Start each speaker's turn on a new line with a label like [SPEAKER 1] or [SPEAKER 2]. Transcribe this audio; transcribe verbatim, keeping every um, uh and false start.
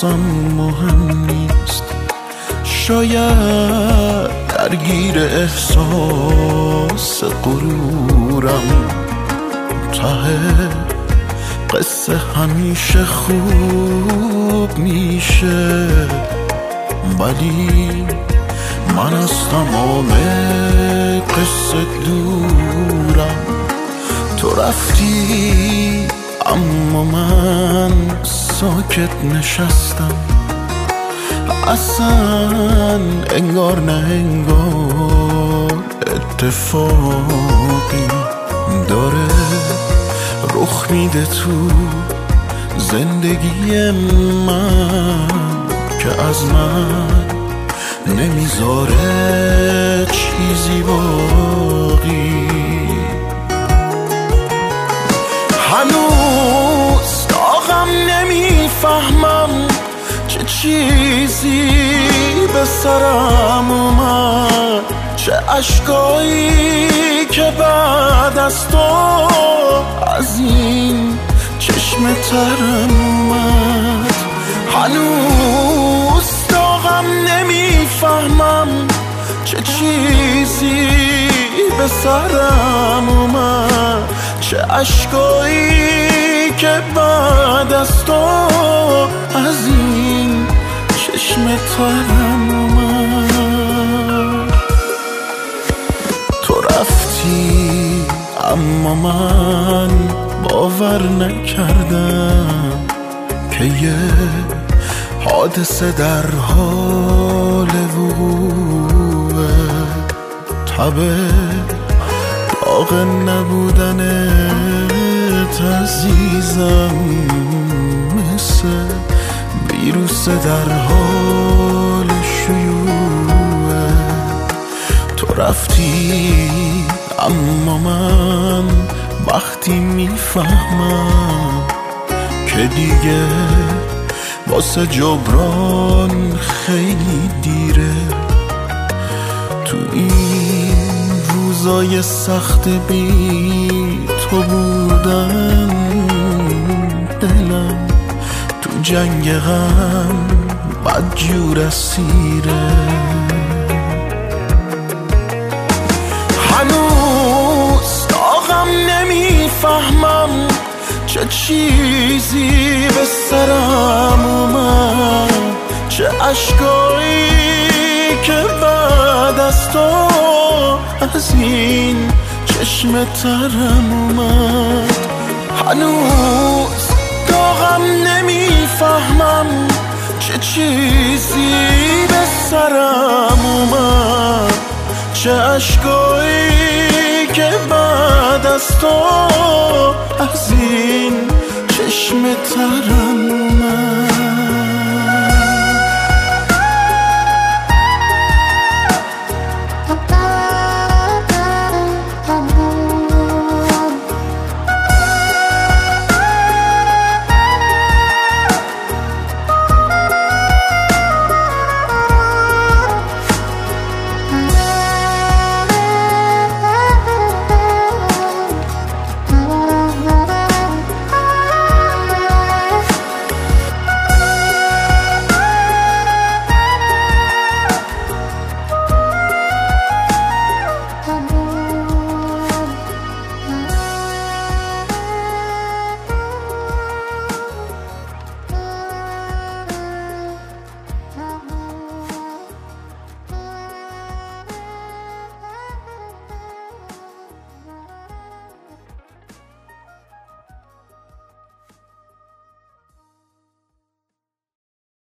[SPEAKER 1] واسم مهم نیست. شاید درگیر احساس غرورم، ته قصه همیشه خوب میشه، ولی من از تمام قصه دورم. تو رفتی اما من ساکت نشستم، اصلا انگار نه انگار اتفاقی داره رخ میده تو زندگی من که از من نمیذاره چیزی باقی. هنوز داغم نمیفهمم چه چیزی به سرم اومد، چه اشکایی که بعد از تو از این چشم ترم اومد. هنوز داغم نمیفهمم چه چیزی به سرم اومد، چه اشکایی که بعد از تو از این چشم ترم اومد. تو رفتی اما من باور نکردم که یه حادثه در حال وقوعه. تبه داغ نبودنت عزیزم مثل ویروس در حال شیوعه. تو رفتی اما من وقتی میفهمم که دیگه واسه جبران خیلی دیره. تو این روزای سخت بی تو بودن دلم تو جنگ غم بدجور اسیره. هنوز داغم نمیفهمم چه چیزی به سرم اومد، چه اشکایی که بعد از تو از این چشم ترم اومد. هنوز داغم نمیفهمم چه چیزی به سرم اومد، چه اشکایی که بعد از تو از این چشم ترم اومد.